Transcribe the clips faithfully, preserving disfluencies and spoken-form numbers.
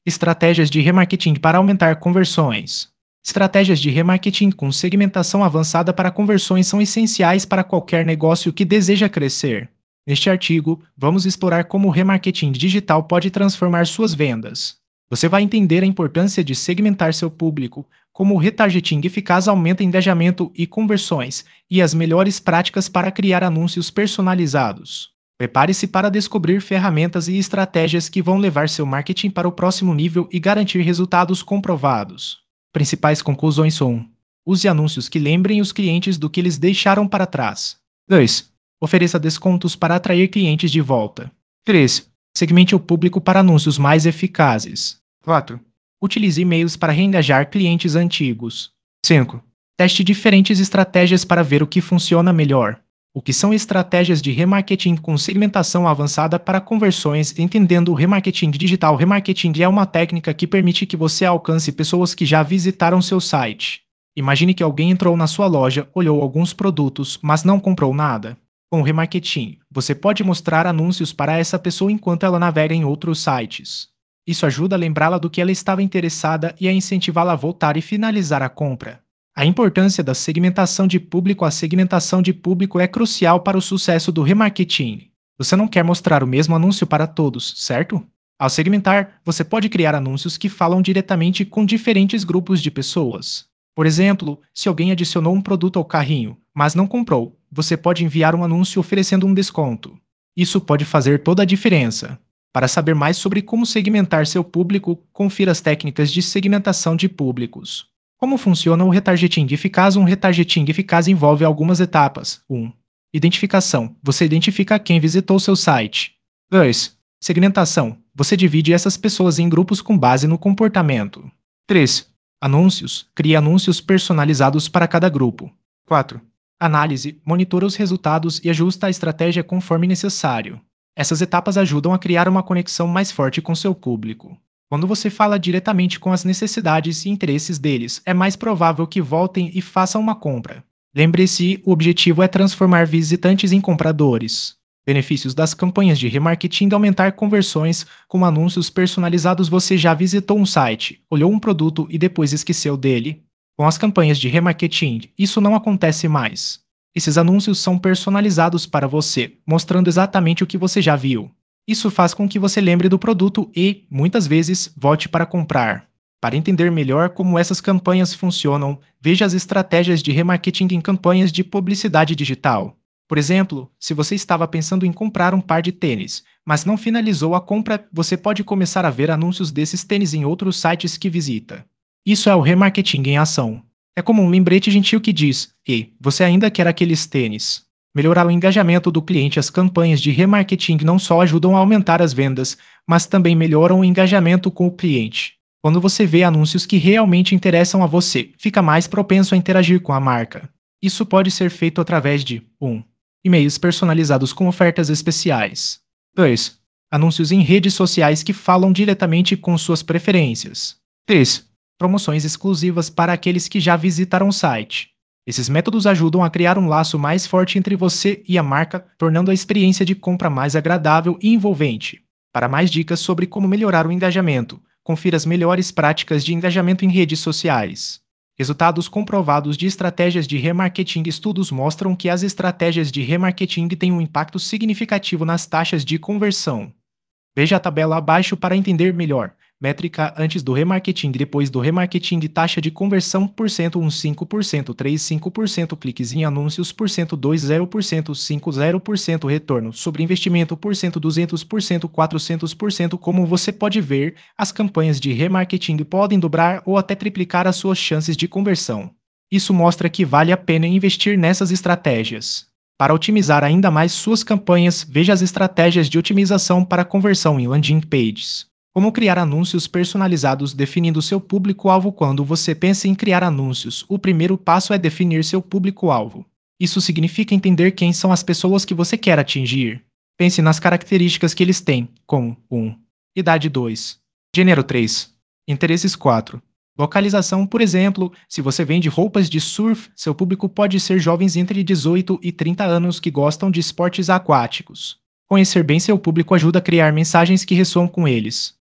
Estratégias de remarketing para aumentar conversões. Estratégias de remarketing com segmentação avançada para conversões são essenciais para qualquer negócio que deseja crescer. Neste artigo, vamos explorar como o remarketing digital pode transformar suas vendas. Você vai entender a importância de segmentar seu público, como o retargeting eficaz aumenta engajamento e conversões, e as melhores práticas para criar anúncios personalizados. Prepare-se para descobrir ferramentas e estratégias que vão levar seu marketing para o próximo nível e garantir resultados comprovados. Principais conclusões são: um. Use anúncios que lembrem os clientes do que eles deixaram para trás. dois. Ofereça descontos para atrair clientes de volta. três. Segmente o público para anúncios mais eficazes. quatro. Utilize e-mails para reengajar clientes antigos. cinco. Teste diferentes estratégias para ver o que funciona melhor. O que são estratégias de remarketing com segmentação avançada para conversões? Entendendo o remarketing digital. Remarketing é uma técnica que permite que você alcance pessoas que já visitaram seu site. Imagine que alguém entrou na sua loja, olhou alguns produtos, mas não comprou nada. Com o remarketing, você pode mostrar anúncios para essa pessoa enquanto ela navega em outros sites. Isso ajuda a lembrá-la do que ela estava interessada e a incentivá-la a voltar e finalizar a compra. A importância da segmentação de público. A segmentação de público é crucial para o sucesso do remarketing. Você não quer mostrar o mesmo anúncio para todos, certo? Ao segmentar, você pode criar anúncios que falam diretamente com diferentes grupos de pessoas. Por exemplo, se alguém adicionou um produto ao carrinho, mas não comprou, você pode enviar um anúncio oferecendo um desconto. Isso pode fazer toda a diferença. Para saber mais sobre como segmentar seu público, confira as técnicas de segmentação de públicos. Como funciona o retargeting eficaz? Um retargeting eficaz envolve algumas etapas. um. Identificação. Você identifica quem visitou seu site. dois. Segmentação. Você divide essas pessoas em grupos com base no comportamento. três. Anúncios. Cria anúncios personalizados para cada grupo. quatro. Análise. Monitora os resultados e ajusta a estratégia conforme necessário. Essas etapas ajudam a criar uma conexão mais forte com seu público. Quando você fala diretamente com as necessidades e interesses deles, é mais provável que voltem e façam uma compra. Lembre-se, o objetivo é transformar visitantes em compradores. Benefícios das campanhas de remarketing: aumentar conversões. Com anúncios personalizados, você já visitou um site, olhou um produto e depois esqueceu dele. Com as campanhas de remarketing, isso não acontece mais. Esses anúncios são personalizados para você, mostrando exatamente o que você já viu. Isso faz com que você lembre do produto e, muitas vezes, volte para comprar. Para entender melhor como essas campanhas funcionam, veja as estratégias de remarketing em campanhas de publicidade digital. Por exemplo, se você estava pensando em comprar um par de tênis, mas não finalizou a compra, você pode começar a ver anúncios desses tênis em outros sites que visita. Isso é o remarketing em ação. É como um lembrete gentil que diz: "Ei, você ainda quer aqueles tênis?" Melhorar o engajamento do cliente. As campanhas de remarketing não só ajudam a aumentar as vendas, mas também melhoram o engajamento com o cliente. Quando você vê anúncios que realmente interessam a você, fica mais propenso a interagir com a marca. Isso pode ser feito através de um. E-mails personalizados com ofertas especiais. dois. Anúncios em redes sociais que falam diretamente com suas preferências. três. Promoções exclusivas para aqueles que já visitaram o site. Esses métodos ajudam a criar um laço mais forte entre você e a marca, tornando a experiência de compra mais agradável e envolvente. Para mais dicas sobre como melhorar o engajamento, confira as melhores práticas de engajamento em redes sociais. Resultados comprovados de estratégias de remarketing. Estudos mostram que as estratégias de remarketing têm um impacto significativo nas taxas de conversão. Veja a tabela abaixo para entender melhor. Métrica antes do remarketing e depois do remarketing. Taxa de conversão por cento um cinco por cento três cinco por cento cliques em anúncios por cento dois zero por cento cinco zero por cento retorno sobre investimento por cento duzentos por cento quatrocentos por cento. Como você pode ver, as campanhas de remarketing podem dobrar ou até triplicar as suas chances de conversão. Isso mostra que vale a pena investir nessas estratégias. Para otimizar ainda mais suas campanhas, veja as estratégias de otimização para conversão em landing pages. Como criar anúncios personalizados. Definindo seu público-alvo. Quando você pensa em criar anúncios, o primeiro passo é definir seu público-alvo. Isso significa entender quem são as pessoas que você quer atingir. Pense nas características que eles têm, como um. Idade dois. Gênero três. Interesses quatro. Localização. Por exemplo, se você vende roupas de surf, seu público pode ser jovens entre dezoito e trinta anos que gostam de esportes aquáticos. Conhecer bem seu público ajuda a criar mensagens que ressoam com eles.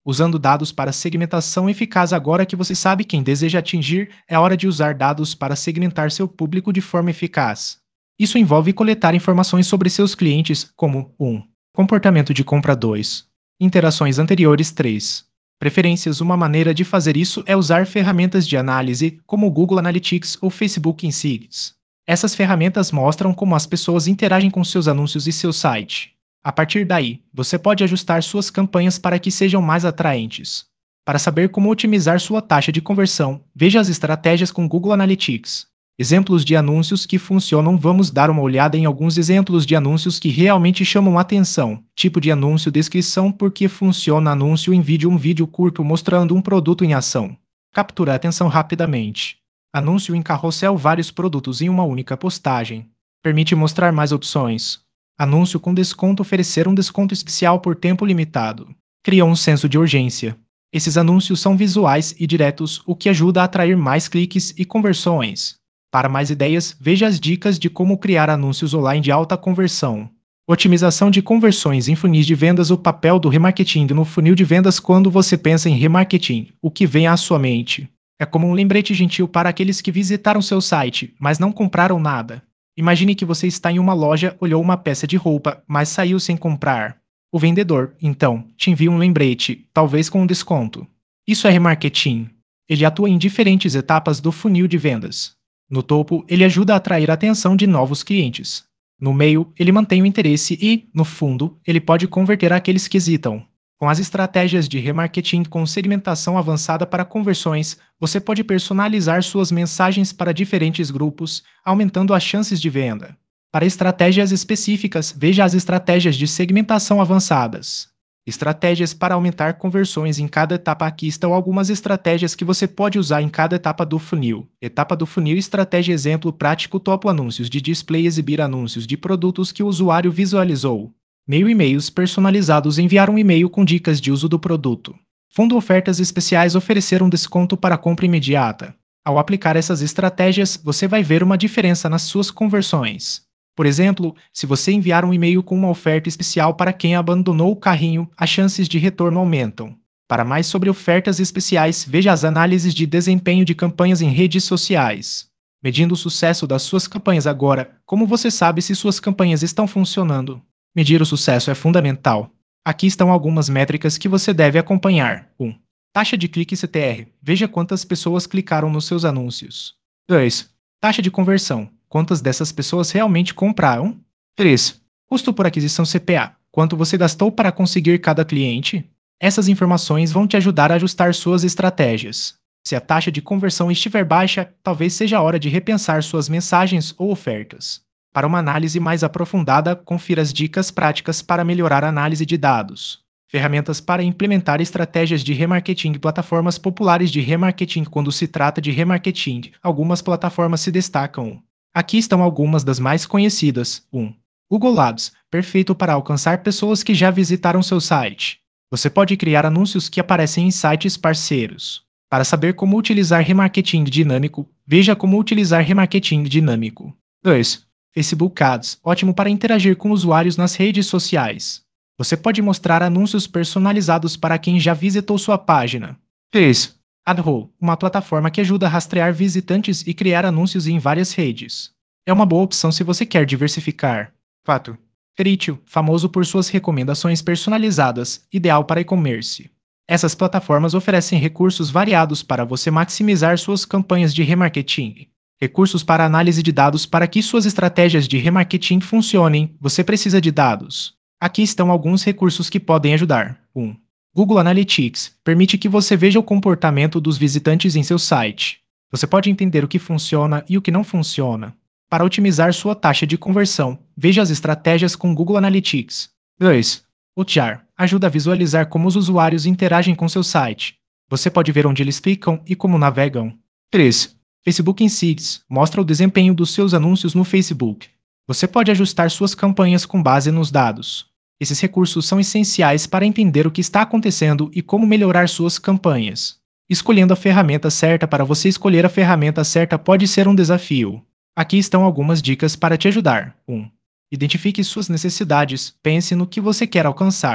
Usando dados para segmentação eficaz. Agora que você sabe quem deseja atingir, é hora de usar dados para segmentar seu público de forma eficaz. Isso envolve coletar informações sobre seus clientes, como um comportamento de compra. Dois Interações anteriores. Três Preferências. Uma maneira de fazer isso é usar ferramentas de análise, como o Google Analytics ou Facebook Insights. Essas ferramentas mostram como as pessoas interagem com seus anúncios e seu site. A partir daí, você pode ajustar suas campanhas para que sejam mais atraentes. Para saber como otimizar sua taxa de conversão, veja as estratégias com Google Analytics. Exemplos de anúncios que funcionam. Vamos dar uma olhada em alguns exemplos de anúncios que realmente chamam atenção. Tipo de anúncio. Descrição: por que funciona anúncio em vídeo. Um vídeo curto mostrando um produto em ação. Captura a atenção rapidamente. Anúncio em carrossel. Vários produtos em uma única postagem. Permite mostrar mais opções. Anúncio com desconto. Oferecer um desconto especial por tempo limitado. Cria um senso de urgência. Esses anúncios são visuais e diretos, o que ajuda a atrair mais cliques e conversões. Para mais ideias, veja as dicas de como criar anúncios online de alta conversão. Otimização de conversões em funis de vendas. O papel do remarketing no funil de vendas. Quando você pensa em remarketing, o que vem à sua mente? É como um lembrete gentil para aqueles que visitaram seu site, mas não compraram nada. Imagine que você está em uma loja, olhou uma peça de roupa, mas saiu sem comprar. O vendedor, então, te envia um lembrete, talvez com um desconto. Isso é remarketing. Ele atua em diferentes etapas do funil de vendas. No topo, ele ajuda a atrair a atenção de novos clientes. No meio, ele mantém o interesse e, no fundo, ele pode converter aqueles que hesitam. Com as estratégias de remarketing com segmentação avançada para conversões, você pode personalizar suas mensagens para diferentes grupos, aumentando as chances de venda. Para estratégias específicas, veja as estratégias de segmentação avançadas. Estratégias para aumentar conversões em cada etapa. Aqui estão algumas estratégias que você pode usar em cada etapa do funil. Etapa do funil. Estratégia exemplo prático. Topo anúncios de display. Exibir anúncios de produtos que o usuário visualizou. Meio e-mails personalizados. Enviar um e-mail com dicas de uso do produto. Fundo ofertas especiais. Oferecer um desconto para compra imediata. Ao aplicar essas estratégias, você vai ver uma diferença nas suas conversões. Por exemplo, se você enviar um e-mail com uma oferta especial para quem abandonou o carrinho, as chances de retorno aumentam. Para mais sobre ofertas especiais, veja as análises de desempenho de campanhas em redes sociais. Medindo o sucesso das suas campanhas. Agora, como você sabe se suas campanhas estão funcionando? Medir o sucesso é fundamental. Aqui estão algumas métricas que você deve acompanhar. um Taxa de clique C T R. Veja quantas pessoas clicaram nos seus anúncios. dois Taxa de conversão. Quantas dessas pessoas realmente compraram? três Custo por aquisição C P A. Quanto você gastou para conseguir cada cliente? Essas informações vão te ajudar a ajustar suas estratégias. Se a taxa de conversão estiver baixa, talvez seja a hora de repensar suas mensagens ou ofertas. Para uma análise mais aprofundada, confira as dicas práticas para melhorar a análise de dados. Ferramentas para implementar estratégias de remarketing. Plataformas populares de remarketing. Quando se trata de remarketing, algumas plataformas se destacam. Aqui estão algumas das mais conhecidas. um Google Ads, perfeito para alcançar pessoas que já visitaram seu site. Você pode criar anúncios que aparecem em sites parceiros. Para saber como utilizar remarketing dinâmico, veja como utilizar remarketing dinâmico. dois Facebook Ads, ótimo para interagir com usuários nas redes sociais. Você pode mostrar anúncios personalizados para quem já visitou sua página. três AdHole, uma plataforma que ajuda a rastrear visitantes e criar anúncios em várias redes. É uma boa opção se você quer diversificar. quatro Criteo, famoso por suas recomendações personalizadas, ideal para e-commerce. Essas plataformas oferecem recursos variados para você maximizar suas campanhas de remarketing. Recursos para análise de dados. Para que suas estratégias de remarketing funcionem, você precisa de dados. Aqui estão alguns recursos que podem ajudar. um Google Analytics permite que você veja o comportamento dos visitantes em seu site. Você pode entender o que funciona e o que não funciona. Para otimizar sua taxa de conversão, veja as estratégias com Google Analytics. dois Hotjar ajuda a visualizar como os usuários interagem com seu site. Você pode ver onde eles clicam e como navegam. três Facebook Insights mostra o desempenho dos seus anúncios no Facebook. Você pode ajustar suas campanhas com base nos dados. Esses recursos são essenciais para entender o que está acontecendo e como melhorar suas campanhas. Escolhendo a ferramenta certa. Para você escolher a ferramenta certa pode ser um desafio. Aqui estão algumas dicas para te ajudar. um Identifique suas necessidades. Pense no que você quer alcançar.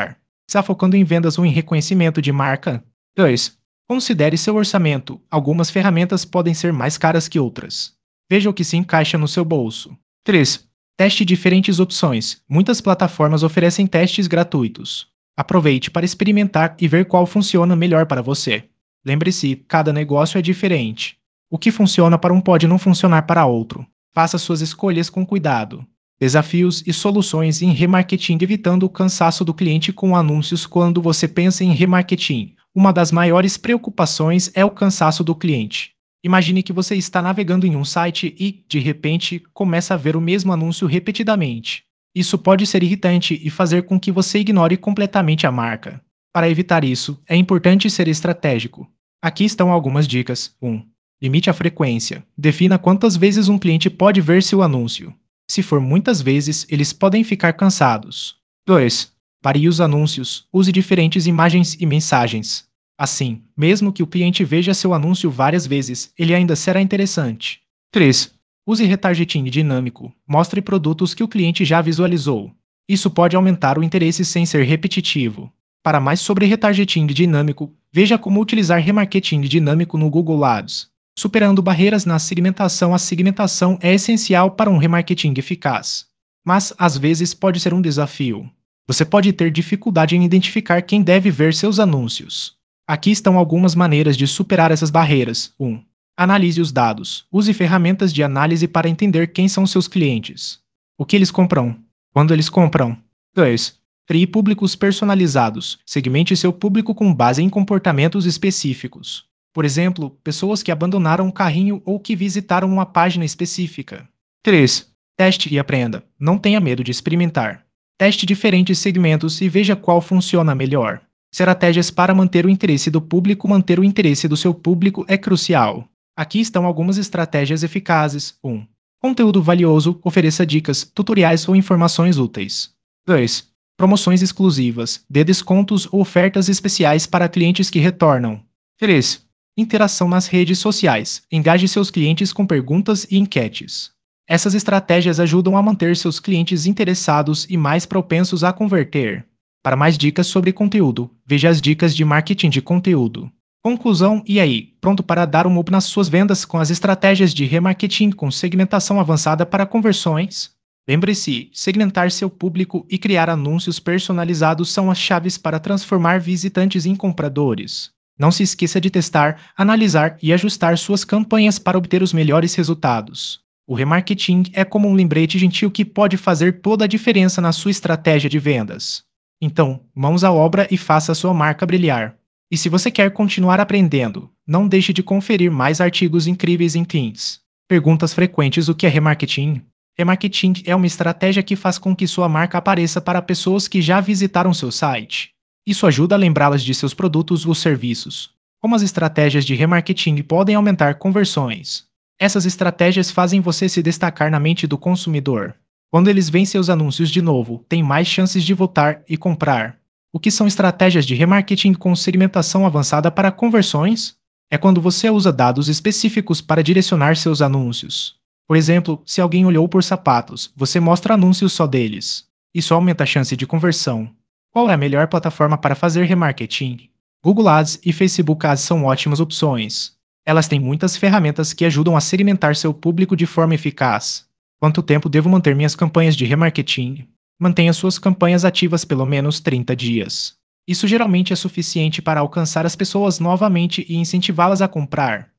Está focando em vendas ou em reconhecimento de marca? dois. Considere seu orçamento. Algumas ferramentas podem ser mais caras que outras. Veja o que se encaixa no seu bolso. três. Teste diferentes opções. Muitas plataformas oferecem testes gratuitos. Aproveite para experimentar e ver qual funciona melhor para você. Lembre-se, cada negócio é diferente. O que funciona para um pode não funcionar para outro. Faça suas escolhas com cuidado. Desafios e soluções em remarketing, evitando o cansaço do cliente com anúncios. Quando você pensa em remarketing, uma das maiores preocupações é o cansaço do cliente. Imagine que você está navegando em um site e, de repente, começa a ver o mesmo anúncio repetidamente. Isso pode ser irritante e fazer com que você ignore completamente a marca. Para evitar isso, é importante ser estratégico. Aqui estão algumas dicas. um. Limite a frequência. Defina quantas vezes um cliente pode ver seu anúncio. Se for muitas vezes, eles podem ficar cansados. dois. Varie os anúncios. Use diferentes imagens e mensagens. Assim, mesmo que o cliente veja seu anúncio várias vezes, ele ainda será interessante. três. Use retargeting dinâmico. Mostre produtos que o cliente já visualizou. Isso pode aumentar o interesse sem ser repetitivo. Para mais sobre retargeting dinâmico, veja como utilizar remarketing dinâmico no Google Ads. Superando barreiras na segmentação. A segmentação é essencial para um remarketing eficaz. Mas, às vezes, pode ser um desafio. Você pode ter dificuldade em identificar quem deve ver seus anúncios. Aqui estão algumas maneiras de superar essas barreiras. um. Analise os dados. Use ferramentas de análise para entender quem são seus clientes. O que eles compram? Quando eles compram? dois. Crie públicos personalizados. Segmente seu público com base em comportamentos específicos. Por exemplo, pessoas que abandonaram um carrinho ou que visitaram uma página específica. três. Teste e aprenda. Não tenha medo de experimentar. Teste diferentes segmentos e veja qual funciona melhor. Estratégias para manter o interesse do público. Manter o interesse do seu público é crucial. Aqui estão algumas estratégias eficazes. um. Conteúdo valioso. Ofereça dicas, tutoriais ou informações úteis. dois. Promoções exclusivas. Dê descontos ou ofertas especiais para clientes que retornam. três. Interação nas redes sociais. Engaje seus clientes com perguntas e enquetes. Essas estratégias ajudam a manter seus clientes interessados e mais propensos a converter. Para mais dicas sobre conteúdo, veja as dicas de marketing de conteúdo. Conclusão: e aí, pronto para dar um up nas suas vendas com as estratégias de remarketing com segmentação avançada para conversões? Lembre-se, segmentar seu público e criar anúncios personalizados são as chaves para transformar visitantes em compradores. Não se esqueça de testar, analisar e ajustar suas campanhas para obter os melhores resultados. O remarketing é como um lembrete gentil que pode fazer toda a diferença na sua estratégia de vendas. Então, mãos à obra e faça a sua marca brilhar. E se você quer continuar aprendendo, não deixe de conferir mais artigos incríveis em Teams. Perguntas frequentes: o que é remarketing? Remarketing é uma estratégia que faz com que sua marca apareça para pessoas que já visitaram seu site. Isso ajuda a lembrá-las de seus produtos ou serviços. Como as estratégias de remarketing podem aumentar conversões? Essas estratégias fazem você se destacar na mente do consumidor. Quando eles veem seus anúncios de novo, têm mais chances de voltar e comprar. O que são estratégias de remarketing com segmentação avançada para conversões? É quando você usa dados específicos para direcionar seus anúncios. Por exemplo, se alguém olhou por sapatos, você mostra anúncios só deles. Isso aumenta a chance de conversão. Qual é a melhor plataforma para fazer remarketing? Google Ads e Facebook Ads são ótimas opções. Elas têm muitas ferramentas que ajudam a segmentar seu público de forma eficaz. Quanto tempo devo manter minhas campanhas de remarketing? Mantenha suas campanhas ativas pelo menos trinta dias. Isso geralmente é suficiente para alcançar as pessoas novamente e incentivá-las a comprar.